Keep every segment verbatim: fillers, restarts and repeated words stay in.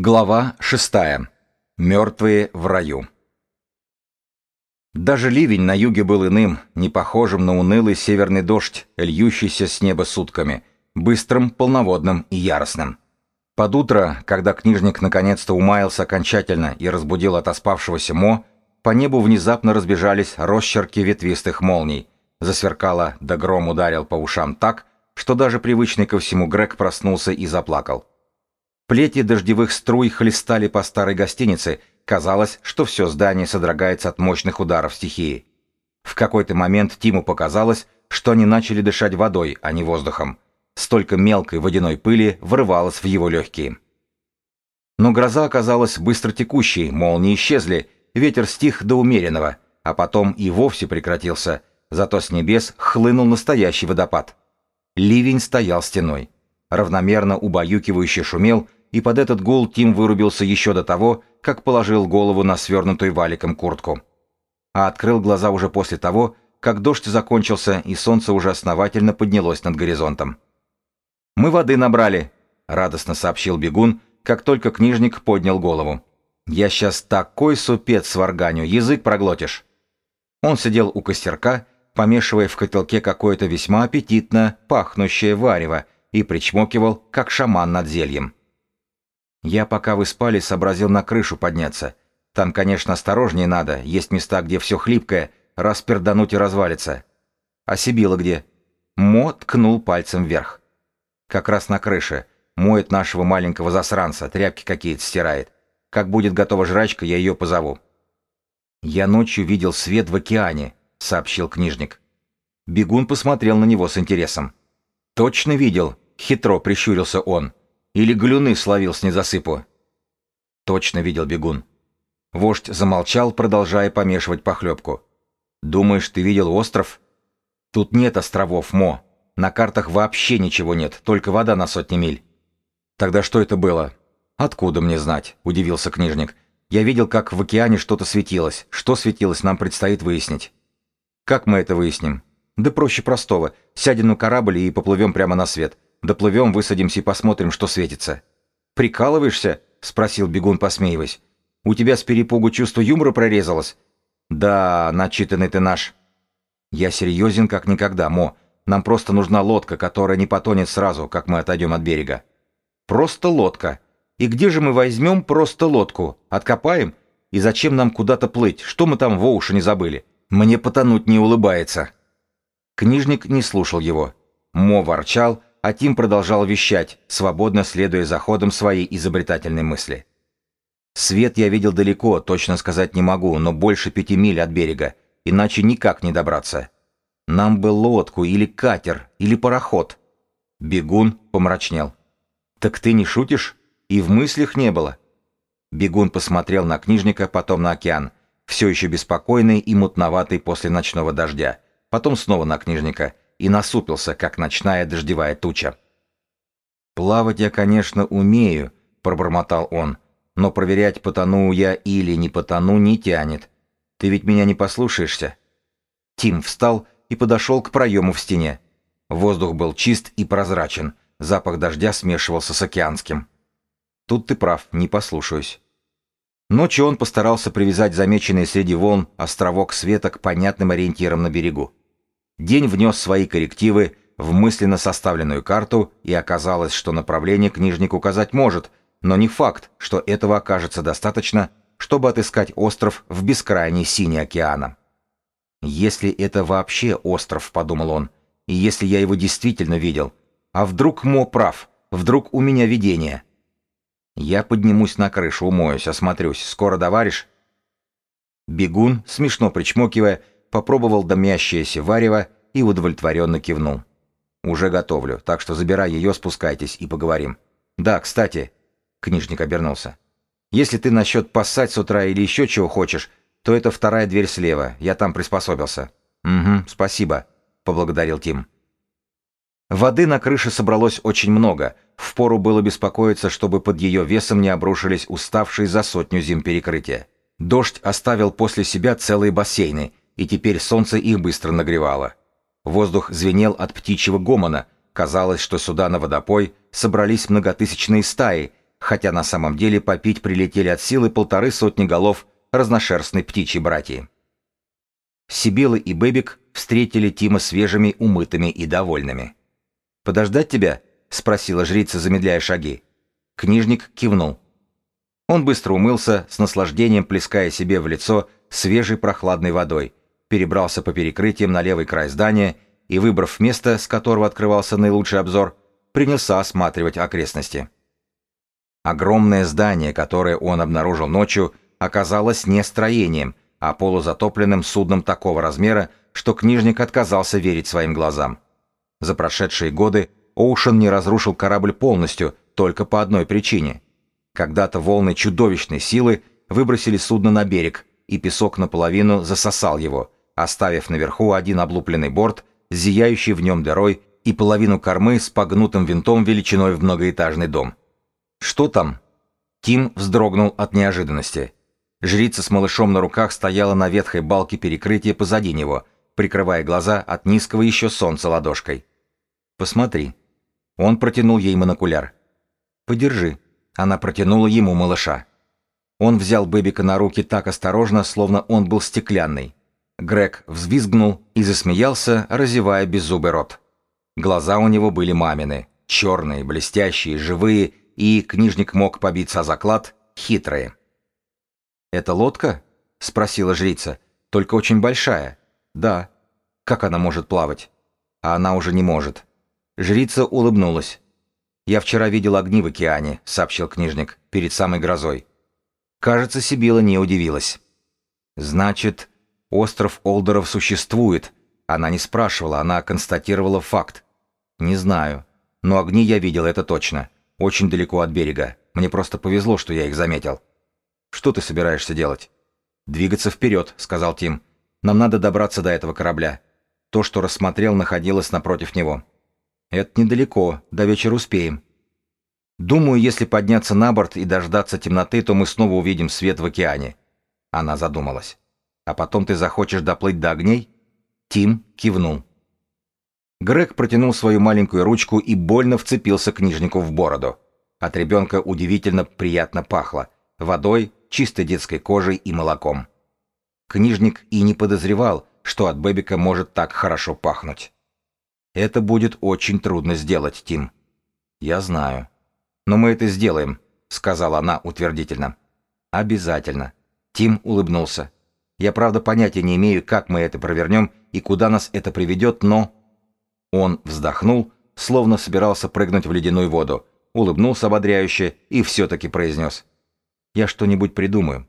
Глава шестая. Мертвые в раю. Даже ливень на юге был иным, не похожим на унылый северный дождь, льющийся с неба сутками, быстрым, полноводным и яростным. Под утро, когда книжник наконец-то умаялся окончательно и разбудил отоспавшегося Мо, по небу внезапно разбежались росчерки ветвистых молний, засверкало, да гром ударил по ушам так, что даже привычный ко всему Грег проснулся и заплакал. Плети дождевых струй хлестали по старой гостинице, казалось, что все здание содрогается от мощных ударов стихии. В какой-то момент Тиму показалось, что они начали дышать водой, а не воздухом. Столько мелкой водяной пыли вырывалось в его легкие. Но гроза оказалась быстротекущей, молнии исчезли, ветер стих до умеренного, а потом и вовсе прекратился, зато с небес хлынул настоящий водопад. Ливень стоял стеной, равномерно убаюкивающе шумел, и под этот гул Тим вырубился еще до того, как положил голову на свернутую валиком куртку. А открыл глаза уже после того, как дождь закончился и солнце уже основательно поднялось над горизонтом. «Мы воды набрали», — радостно сообщил бегун, как только книжник поднял голову. «Я сейчас такой супец сварганю, язык проглотишь». Он сидел у костерка, помешивая в котелке какое-то весьма аппетитно пахнущее варево, и причмокивал, как шаман над зельем. Я, пока вы спали, сообразил на крышу подняться. Там, конечно, осторожнее надо, есть места, где все хлипкое, раз пердануть и развалится. А Сибила где? Мо ткнул пальцем вверх. Как раз на крыше. Моет нашего маленького засранца, тряпки какие-то стирает. Как будет готова жрачка, я ее позову. «Я ночью видел свет в океане», — сообщил книжник. Бегун посмотрел на него с интересом. «Точно видел?» — хитро прищурился он. «Или галюны словил с незасыпу?» «Точно видел, бегун». Вождь замолчал, продолжая помешивать похлебку. «Думаешь, ты видел остров?» «Тут нет островов, Мо. На картах вообще ничего нет, только вода на сотни миль». «Тогда что это было?» «Откуда мне знать?» — удивился книжник. «Я видел, как в океане что-то светилось. Что светилось, нам предстоит выяснить». «Как мы это выясним?» «Да проще простого. Сядем на корабль и поплывем прямо на свет. Доплывем, высадимся и посмотрим, что светится». «Прикалываешься?» — спросил бегун, посмеиваясь. «У тебя с перепугу чувство юмора прорезалось?» «Да, начитанный ты наш». «Я серьезен как никогда, Мо. Нам просто нужна лодка, которая не потонет сразу, как мы отойдем от берега». «Просто лодка? И где же мы возьмем просто лодку? Откопаем? И зачем нам куда-то плыть? Что мы там в уши не забыли? Мне потонуть не улыбается». Книжник не слушал его. Мо ворчал, а Тим продолжал вещать, свободно следуя за ходом своей изобретательной мысли. «Свет я видел далеко, точно сказать не могу, но больше пяти миль от берега, иначе никак не добраться. Нам бы лодку или катер, или пароход». Бегун помрачнел. «Так ты не шутишь? И в мыслях не было». Бегун посмотрел на книжника, потом на океан, все еще беспокойный и мутноватый после ночного дождя, потом снова на книжника, и насупился, как ночная дождевая туча. «Плавать я, конечно, умею», — пробормотал он, «но проверять, потону я или не потону, не тянет. Ты ведь меня не послушаешься?» Тим встал и подошел к проему в стене. Воздух был чист и прозрачен, запах дождя смешивался с океанским. «Тут ты прав, не послушаюсь». Ночью он постарался привязать замеченный среди волн островок света к понятным ориентирам на берегу. День внес свои коррективы в мысленно составленную карту, и оказалось, что направление книжник указать может, но не факт, что этого окажется достаточно, чтобы отыскать остров в бескрайней синей океана. «Если это вообще остров», — подумал он, — «и если я его действительно видел, а вдруг Мо прав, вдруг у меня видение?» «Я поднимусь на крышу, умоюсь, осмотрюсь. Скоро доваришь?» Бегун, смешно причмокивая, попробовал дымящееся варево и удовлетворенно кивнул. «Уже готовлю, так что забирай ее, спускайтесь и поговорим». «Да, кстати», — книжник обернулся, «если ты насчет поссать с утра или еще чего хочешь, то это вторая дверь слева, я там приспособился». «Угу, спасибо», — поблагодарил Тим. Воды на крыше собралось очень много, впору было беспокоиться, чтобы под ее весом не обрушились уставшие за сотню зим перекрытия. Дождь оставил после себя целые бассейны, и теперь солнце их быстро нагревало. Воздух звенел от птичьего гомона, казалось, что сюда на водопой собрались многотысячные стаи, хотя на самом деле попить прилетели от силы полторы сотни голов разношерстной птичьей братьи. Сибила и Бэбик встретили Тима свежими, умытыми и довольными. «Подождать тебя?» — спросила жрица, замедляя шаги. Книжник кивнул. Он быстро умылся, с наслаждением плеская себе в лицо свежей прохладной водой, перебрался по перекрытиям на левый край здания и, выбрав место, с которого открывался наилучший обзор, принялся осматривать окрестности. Огромное здание, которое он обнаружил ночью, оказалось не строением, а полузатопленным судном такого размера, что книжник отказался верить своим глазам. За прошедшие годы Оушен не разрушил корабль полностью только по одной причине. Когда-то волны чудовищной силы выбросили судно на берег, и песок наполовину засосал его, оставив наверху один облупленный борт, зияющий в нем дырой, и половину кормы с погнутым винтом величиной в многоэтажный дом. «Что там?» Тим вздрогнул от неожиданности. Жрица с малышом на руках стояла на ветхой балке перекрытия позади него, прикрывая глаза от низкого еще солнца ладошкой. «Посмотри». Он протянул ей монокуляр. «Подержи». Она протянула ему малыша. Он взял Бэбика на руки так осторожно, словно он был стеклянный. Грег взвизгнул и засмеялся, разевая беззубый рот. Глаза у него были мамины, черные, блестящие, живые, и, книжник мог побиться о заклад, хитрые. «Это лодка?» — спросила жрица. «Только очень большая». «Да». «Как она может плавать?» «А она уже не может». Жрица улыбнулась. «Я вчера видел огни в океане», — сообщил книжник, — «перед самой грозой». Кажется, Сибила не удивилась. «Значит, остров Олдеров существует». Она не спрашивала, она констатировала факт. «Не знаю. Но огни я видел, это точно. Очень далеко от берега. Мне просто повезло, что я их заметил». «Что ты собираешься делать?» «Двигаться вперед», — сказал Тим. «Нам надо добраться до этого корабля». То, что рассмотрел, находилось напротив него. «Это недалеко. До вечера успеем». «Думаю, если подняться на борт и дождаться темноты, то мы снова увидим свет в океане». Она задумалась. «А потом ты захочешь доплыть до огней?» Тим кивнул. Грег протянул свою маленькую ручку и больно вцепился книжнику в бороду. От ребенка удивительно приятно пахло. Водой, чистой детской кожей и молоком. Книжник и не подозревал, что от Бэбика может так хорошо пахнуть. «Это будет очень трудно сделать, Тим». «Я знаю». «Но мы это сделаем», — сказала она утвердительно. «Обязательно». Тим улыбнулся. «Я правда понятия не имею, как мы это провернем и куда нас это приведет, но...» Он вздохнул, словно собирался прыгнуть в ледяную воду, улыбнулся ободряюще и все-таки произнес: «Я что-нибудь придумаю».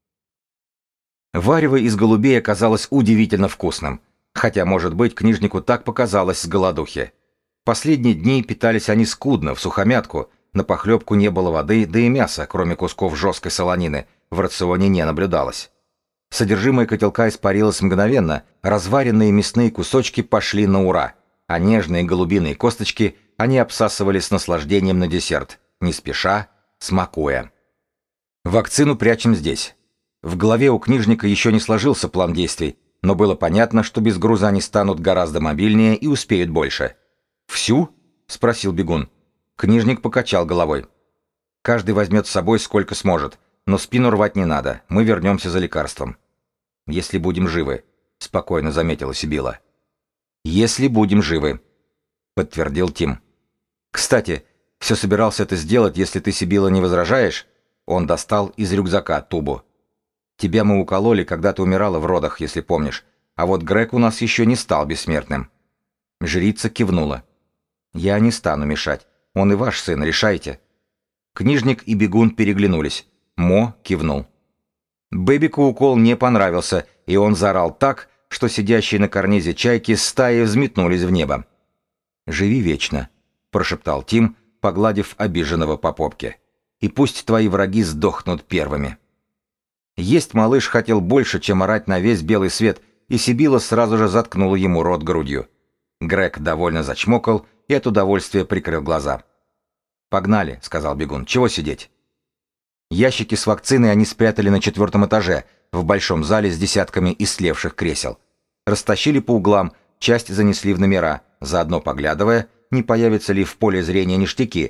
Варево из голубей оказалось удивительно вкусным, хотя, может быть, книжнику так показалось с голодухи. Последние дни питались они скудно, в сухомятку, на похлебку не было воды, да и мяса, кроме кусков жесткой солонины, в рационе не наблюдалось. Содержимое котелка испарилось мгновенно, разваренные мясные кусочки пошли на ура, а нежные голубиные косточки они обсасывали с наслаждением на десерт, не спеша, смакуя. «Вакцину прячем здесь». В голове у книжника еще не сложился план действий, но было понятно, что без груза они станут гораздо мобильнее и успеют больше. «Всю?» — спросил бегун. Книжник покачал головой. «Каждый возьмет с собой сколько сможет, но спину рвать не надо, мы вернемся за лекарством». «Если будем живы», — спокойно заметила Сибила. «Если будем живы», — подтвердил Тим. «Кстати, все собирался это сделать, если ты, Сибила, не возражаешь?» Он достал из рюкзака тубу. «Тебя мы укололи, когда ты умирала в родах, если помнишь, а вот Грег у нас еще не стал бессмертным». Жрица кивнула. «Я не стану мешать. Он и ваш сын, решайте». Книжник и бегун переглянулись. Мо кивнул. Бэбику укол не понравился, и он заорал так, что сидящие на карнизе чайки стаи взметнулись в небо. «Живи вечно», — прошептал Тим, погладив обиженного по попке. «И пусть твои враги сдохнут первыми». Есть малыш хотел больше, чем орать на весь белый свет, и Сибила сразу же заткнула ему рот грудью. Грег довольно зачмокал и от удовольствия прикрыл глаза. «Погнали», — сказал бегун. «Чего сидеть?» Ящики с вакциной они спрятали на четвертом этаже, в большом зале с десятками истлевших кресел. Растащили по углам, часть занесли в номера, заодно поглядывая, не появятся ли в поле зрения ништяки,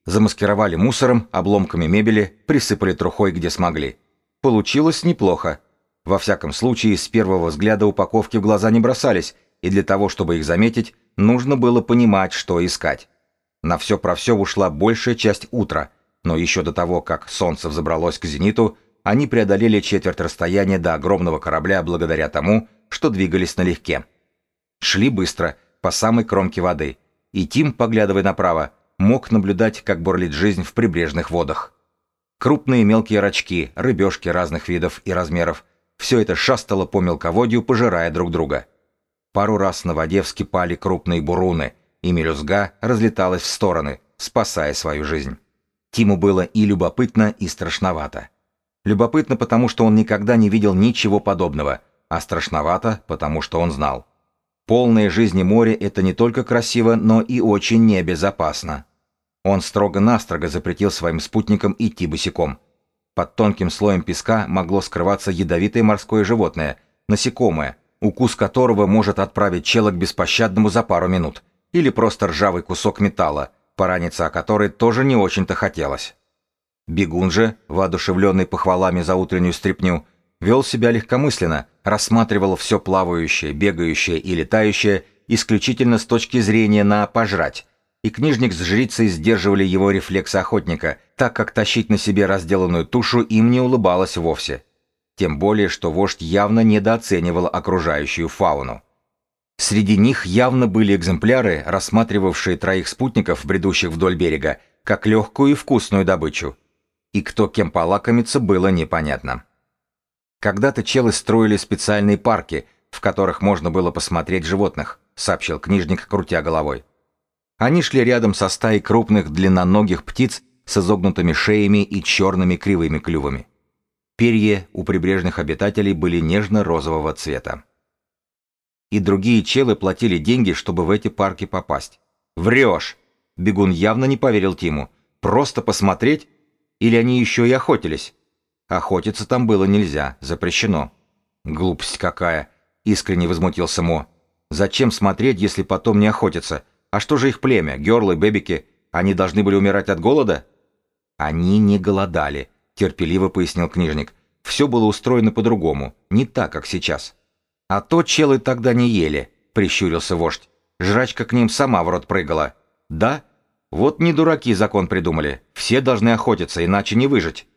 Замаскировали мусором, обломками мебели, присыпали трухой, где смогли. Получилось неплохо. Во всяком случае, с первого взгляда упаковки в глаза не бросались, и для того, чтобы их заметить, нужно было понимать, что искать. На все про все ушла большая часть утра, но еще до того, как солнце взобралось к зениту, они преодолели четверть расстояния до огромного корабля благодаря тому, что двигались налегке. Шли быстро, по самой кромке воды, и Тим, поглядывая направо, мог наблюдать, как бурлит жизнь в прибрежных водах. Крупные мелкие рачки, рыбешки разных видов и размеров – все это шастало по мелководью, пожирая друг друга. Пару раз на воде вскипали крупные буруны, и мелюзга разлеталась в стороны, спасая свою жизнь. Тиму было и любопытно, и страшновато. Любопытно, потому что он никогда не видел ничего подобного, а страшновато, потому что он знал. Полное жизни море – это не только красиво, но и очень небезопасно. Он строго-настрого запретил своим спутникам идти босиком. Под тонким слоем песка могло скрываться ядовитое морское животное, насекомое, укус которого может отправить чела к беспощадному за пару минут, или просто ржавый кусок металла, пораниться о который тоже не очень-то хотелось. Бегун же, воодушевленный похвалами за утреннюю стряпню, вел себя легкомысленно, рассматривал все плавающее, бегающее и летающее исключительно с точки зрения на «пожрать», и книжник с жрицей сдерживали его рефлексы охотника, так как тащить на себе разделанную тушу им не улыбалось вовсе. Тем более, что вождь явно недооценивал окружающую фауну. Среди них явно были экземпляры, рассматривавшие троих спутников, бредущих вдоль берега, как легкую и вкусную добычу. И кто кем полакомиться, было непонятно. Когда-то челы строили специальные парки, в которых можно было посмотреть животных, сообщил книжник, крутя головой. Они шли рядом со стаей крупных длинноногих птиц с изогнутыми шеями и черными кривыми клювами. Перья у прибрежных обитателей были нежно-розового цвета. И другие челы платили деньги, чтобы в эти парки попасть. «Врешь!» Бегун явно не поверил Тиму. «Просто посмотреть? Или они еще и охотились?» «Охотиться там было нельзя, запрещено». «Глупость какая!» — искренне возмутился Мо. «Зачем смотреть, если потом не охотиться? А что же их племя, герлы, бебики? Они должны были умирать от голода?» «Они не голодали», — терпеливо пояснил книжник. «Все было устроено по-другому, не так, как сейчас». «А то челы тогда не ели», — прищурился вождь. «Жрачка к ним сама в рот прыгала». «Да? Вот не дураки закон придумали. Все должны охотиться, иначе не выжить».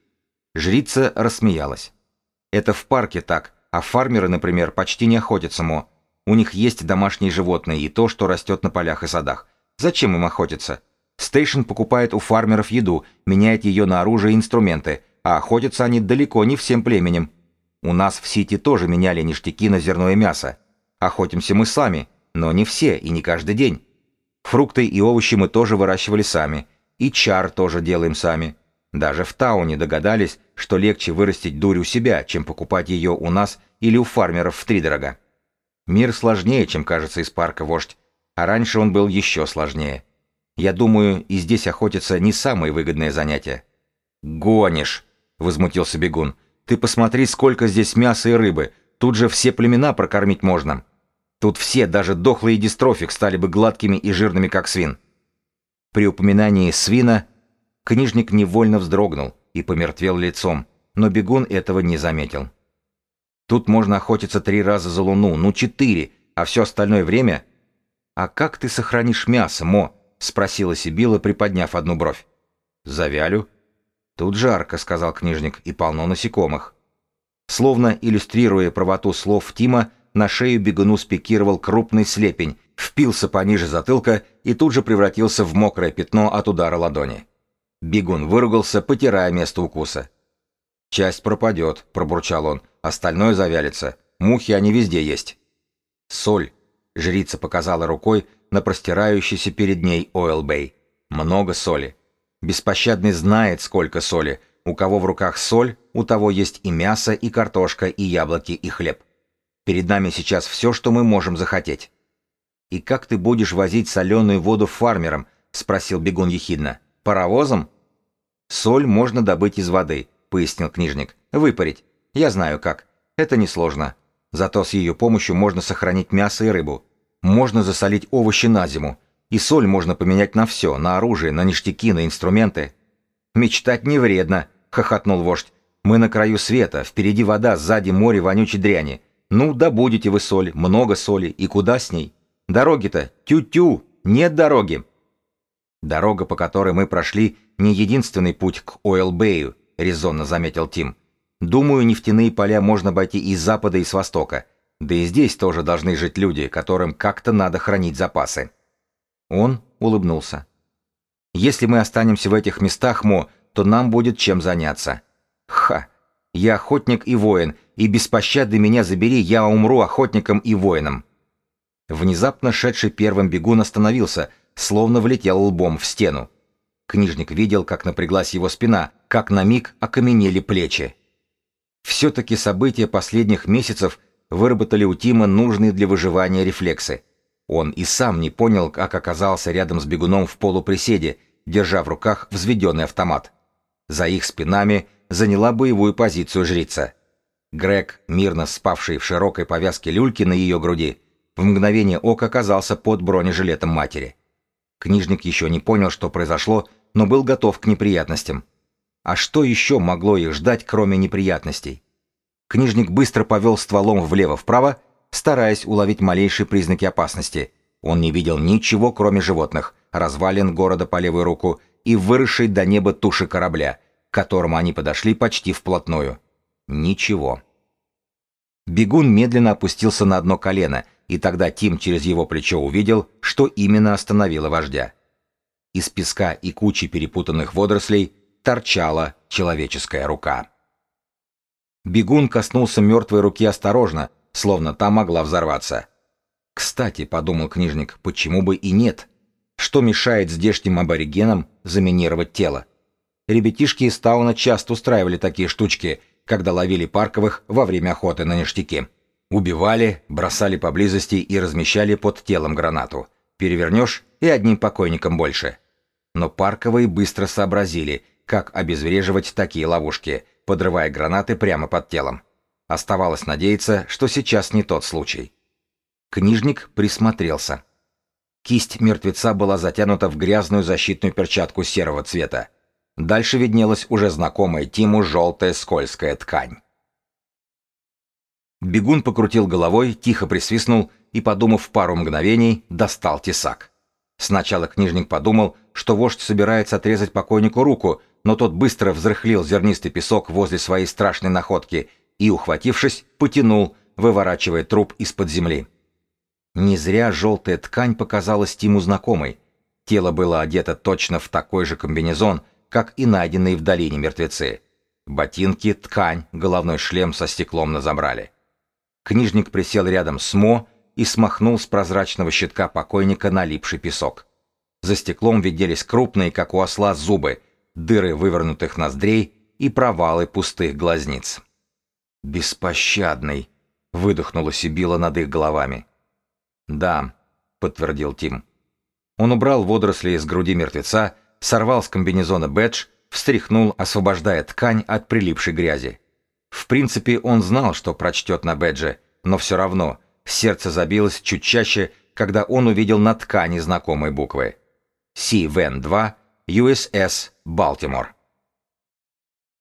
Жрица рассмеялась. «Это в парке так, а фармеры, например, почти не охотятся, Мо. У них есть домашние животные и то, что растет на полях и садах. Зачем им охотиться? Стейшн покупает у фармеров еду, меняет ее на оружие и инструменты, а охотятся они далеко не всем племенем. У нас в Сити тоже меняли ништяки на зерно и мясо. Охотимся мы сами, но не все и не каждый день. Фрукты и овощи мы тоже выращивали сами, и чар тоже делаем сами. Даже в Тауне догадались, что легче вырастить дурь у себя, чем покупать ее у нас или у фармеров втридорога. Мир сложнее, чем кажется из парка, вождь, а раньше он был еще сложнее. Я думаю, и здесь охотиться не самое выгодное занятие». «Гонишь!» — возмутился бегун. «Ты посмотри, сколько здесь мяса и рыбы. Тут же все племена прокормить можно. Тут все, даже дохлые дистрофик, стали бы гладкими и жирными, как свин». При упоминании свина книжник невольно вздрогнул и помертвел лицом, но бегун этого не заметил. «Тут можно охотиться три раза за луну, ну четыре, а все остальное время...» «А как ты сохранишь мясо, Мо?» — спросила Сибила, приподняв одну бровь. «Завялю». «Тут жарко», — сказал книжник, — «и полно насекомых». Словно иллюстрируя правоту слов Тима, на шею бегуну спикировал крупный слепень, впился пониже затылка и тут же превратился в мокрое пятно от удара ладони. Бегун выругался, потирая место укуса. «Часть пропадет», — пробурчал он, — «остальное завялится. Мухи они везде есть». «Соль», — жрица показала рукой на простирающийся перед ней Ойл-Бэй. «Много соли. Беспощадный знает, сколько соли. У кого в руках соль, у того есть и мясо, и картошка, и яблоки, и хлеб. Перед нами сейчас все, что мы можем захотеть». «И как ты будешь возить соленую воду фармерам?» — спросил бегун ехидно. «Паровозом?» «Соль можно добыть из воды», — пояснил книжник. «Выпарить. Я знаю как. Это несложно. Зато с ее помощью можно сохранить мясо и рыбу. Можно засолить овощи на зиму. И соль можно поменять на все, на оружие, на ништяки, на инструменты. «Мечтать не вредно», — хохотнул вождь. «Мы на краю света, впереди вода, сзади море вонючей дряни. Ну, добудете вы соль, много соли, и куда с ней? Дороги-то, тю-тю, нет дороги». «Дорога, по которой мы прошли, не единственный путь к Ойл-Бэю», — резонно заметил Тим. «Думаю, нефтяные поля можно обойти и с запада, и с востока. Да и здесь тоже должны жить люди, которым как-то надо хранить запасы». Он улыбнулся. «Если мы останемся в этих местах, Мо, то нам будет чем заняться». «Ха! Я охотник и воин, и без пощады меня забери, я умру охотником и воином». Внезапно шедший первым бегун остановился, словно влетел лбом в стену. Книжник видел, как напряглась его спина, как на миг окаменели плечи. Все-таки события последних месяцев выработали у Тима нужные для выживания рефлексы. Он и сам не понял, как оказался рядом с бегуном в полуприседе, держа в руках взведенный автомат. За их спинами заняла боевую позицию жрица. Грег, мирно спавший в широкой повязке люльки на ее груди, в мгновение ока оказался под бронежилетом матери. Книжник еще не понял, что произошло, но был готов к неприятностям. А что еще могло их ждать, кроме неприятностей? Книжник быстро повел стволом влево-вправо, стараясь уловить малейшие признаки опасности. Он не видел ничего, кроме животных, развалин города по левую руку и выросшей до неба туши корабля, к которому они подошли почти вплотную. Ничего. Бегун медленно опустился на одно колено, и тогда Тим через его плечо увидел, что именно остановило вождя. Из песка и кучи перепутанных водорослей торчала человеческая рука. Бегун коснулся мертвой руки осторожно, словно та могла взорваться. «Кстати», — подумал книжник, — «почему бы и нет? Что мешает здешним аборигенам заминировать тело? Ребятишки из Тауна часто устраивали такие штучки, когда ловили парковых во время охоты на ништяки. Убивали, бросали поблизости и размещали под телом гранату. Перевернешь — и одним покойником больше». Но парковые быстро сообразили, как обезвреживать такие ловушки, подрывая гранаты прямо под телом. Оставалось надеяться, что сейчас не тот случай. Книжник присмотрелся. Кисть мертвеца была затянута в грязную защитную перчатку серого цвета. Дальше виднелась уже знакомая Тиму желтая скользкая ткань. Бегун покрутил головой, тихо присвистнул и, подумав пару мгновений, достал тесак. Сначала книжник подумал, что вождь собирается отрезать покойнику руку, но тот быстро взрыхлил зернистый песок возле своей страшной находки и, ухватившись, потянул, выворачивая труп из-под земли. Не зря желтая ткань показалась Тиму знакомой. Тело было одето точно в такой же комбинезон, как и найденные в долине мертвецы. Ботинки, ткань, головной шлем со стеклом на забрале. Книжник присел рядом с Мо и смахнул с прозрачного щитка покойника налипший песок. За стеклом виделись крупные, как у осла, зубы, дыры вывернутых ноздрей и провалы пустых глазниц. «Беспощадный!» — выдохнула Сибила над их головами. «Да», — подтвердил Тим. Он убрал водоросли из груди мертвеца, сорвал с комбинезона бэдж, встряхнул, освобождая ткань от прилипшей грязи. В принципе, он знал, что прочтет на бэдже, но все равно сердце забилось чуть чаще, когда он увидел на ткани знакомые буквы. Си Вен два, ю эс эс Балтимор.